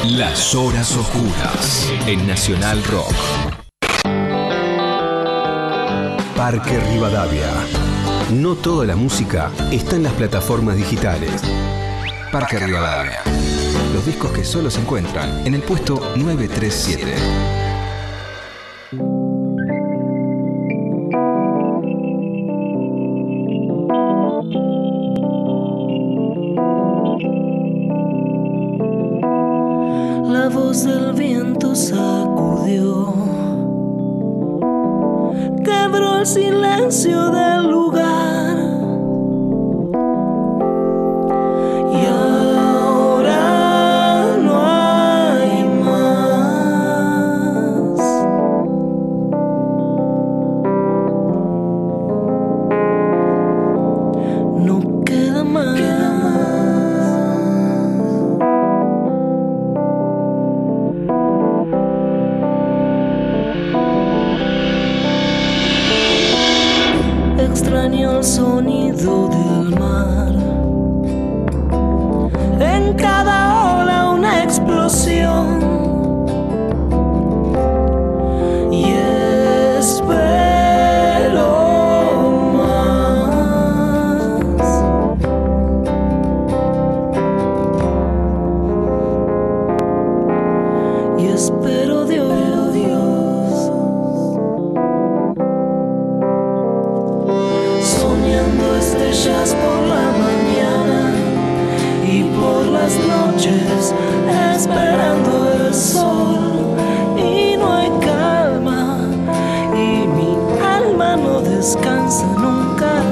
Las horas oscuras en Nacional Rock. Parque Rivadavia. No toda la música está en las plataformas digitales. Parque Rivadavia. Los discos que solo se encuentran en el puesto 937. La voz del viento sacudió, quebró el silencio del lugar. Y ahora no hay más. No queda más. Extraño el sonido del mar. En cada ola una explosión. Y espero más. Y espero Dios. Soñando estrellas por la mañana y por las noches esperando el sol, y no hay calma y mi alma no descansa nunca.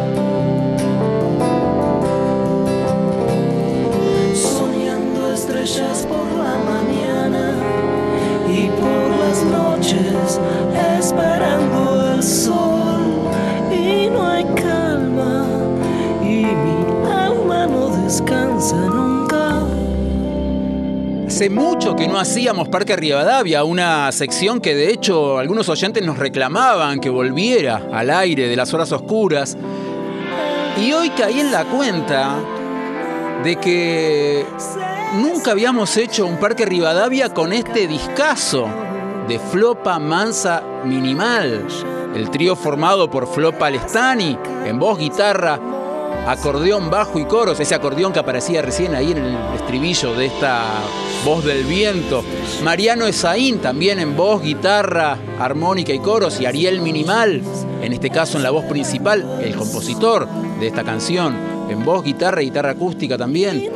Soñando estrellas por la mañana y por las noches esperando el sol, y no hay calma y mi alma no descansa nunca. Hace mucho que no hacíamos Parque Rivadavia, una sección que de hecho algunos oyentes nos reclamaban que volviera al aire de las horas oscuras. Y hoy caí en la cuenta de que nunca habíamos hecho un Parque Rivadavia con este discazo de Flopa Mansa Minimal. El trío formado por Flopa Lestani en voz, guitarra, acordeón, bajo y coros. Ese acordeón que aparecía recién ahí en el estribillo de esta voz del viento. Mariano Esaín también en voz, guitarra, armónica y coros. Y Ariel Minimal, en este caso en la voz principal, el compositor de esta canción, en voz, guitarra y guitarra acústica también.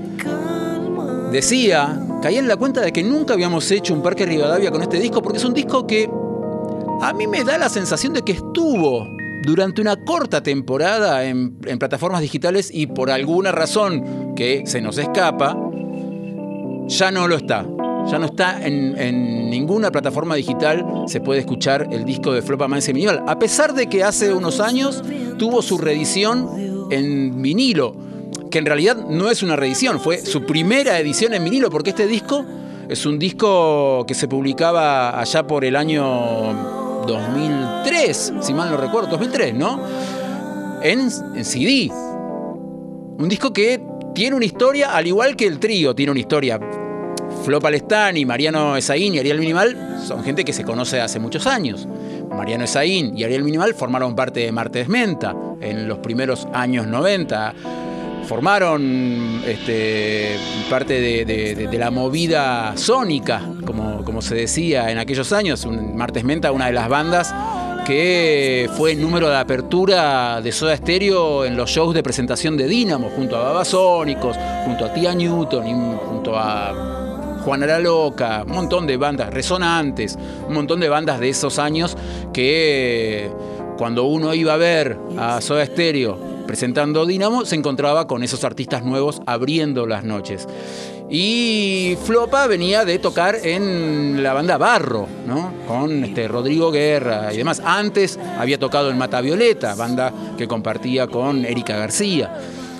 Decía, caí en la cuenta de que nunca habíamos hecho un Parque Rivadavia con este disco, porque es un disco que a mí me da la sensación de que estuvo durante una corta temporada en plataformas digitales y por alguna razón que se nos escapa, ya no lo está. Ya no está en ninguna plataforma digital, se puede escuchar el disco de Flopa Mansa Minimal, a pesar de que hace unos años tuvo su reedición en vinilo, que en realidad no es una reedición, fue su primera edición en vinilo, porque este disco es un disco que se publicaba allá por el año 2003, si mal no recuerdo, 2003, ¿no? En CD. Un disco que tiene una historia, al igual que el trío tiene una historia. Flopa Lestani, Mariano Esaín y Ariel Minimal son gente que se conoce hace muchos años. Mariano Esaín y Ariel Minimal formaron parte de Martes Menta en los primeros años 90. Formaron parte de la movida sónica, como se decía en aquellos años. Martes Menta, una de las bandas que fue el número de apertura de Soda Stereo en los shows de presentación de Dínamo, junto a Babasónicos, junto a Tía Newton y junto a Juana la Loca, un montón de bandas, Resonantes, un montón de bandas de esos años que cuando uno iba a ver a Soda Stereo presentando Dínamo, se encontraba con esos artistas nuevos abriendo las noches. Y Flopa venía de tocar en la banda Barro, ¿no? Con Rodrigo Guerra y demás. Antes había tocado en Mata Violeta, banda que compartía con Erika García.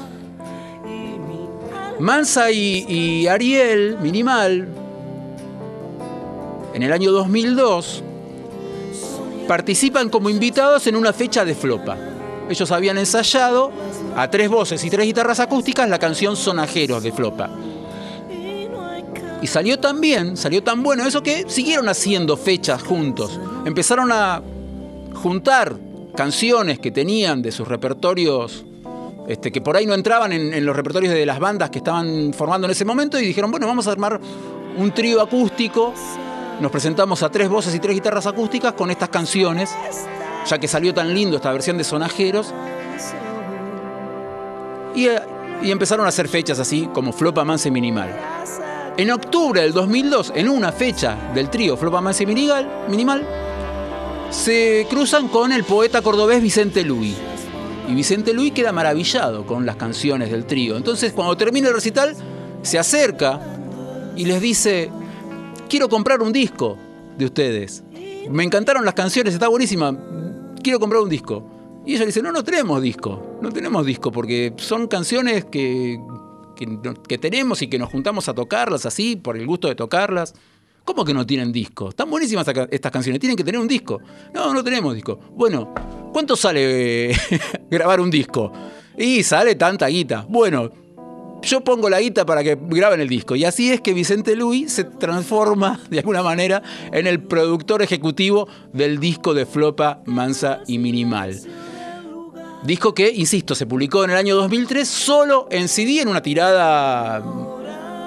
Mansa y Ariel Minimal, en el año 2002, participan como invitados en una fecha de Flopa. Ellos habían ensayado a 3 voces y 3 guitarras acústicas la canción Sonajeros de Flopa. Y salió tan bien, salió tan bueno eso que siguieron haciendo fechas juntos. Empezaron a juntar canciones que tenían de sus repertorios, que por ahí no entraban en los repertorios de las bandas que estaban formando en ese momento, y dijeron, bueno, vamos a armar un trío acústico. Nos presentamos a 3 voces y 3 guitarras acústicas con estas canciones, ya que salió tan lindo esta versión de Sonajeros. Y empezaron a hacer fechas así como Flopa, Mansa y Minimal. En octubre del 2002, en una fecha del trío Flopa, Mansa y Minimal, se cruzan con el poeta cordobés Vicente Luis. Y Vicente Luis queda maravillado con las canciones del trío. Entonces, cuando termina el recital, se acerca y les dice: quiero comprar un disco de ustedes. Me encantaron las canciones, está buenísima. Quiero comprar un disco. Y ellos dicen, no tenemos disco. No tenemos disco porque son canciones que tenemos y que nos juntamos a tocarlas así, por el gusto de tocarlas. ¿Cómo que no tienen disco? Están buenísimas estas canciones, tienen que tener un disco. No tenemos disco. Bueno, ¿cuánto sale grabar un disco? Y sale tanta guita. Bueno, yo pongo la guita para que graben el disco. Y así es que Vicente Luis se transforma, de alguna manera, en el productor ejecutivo del disco de Flopa, Mansa y Minimal. Disco que, insisto, se publicó en el año 2003 solo en CD, en una tirada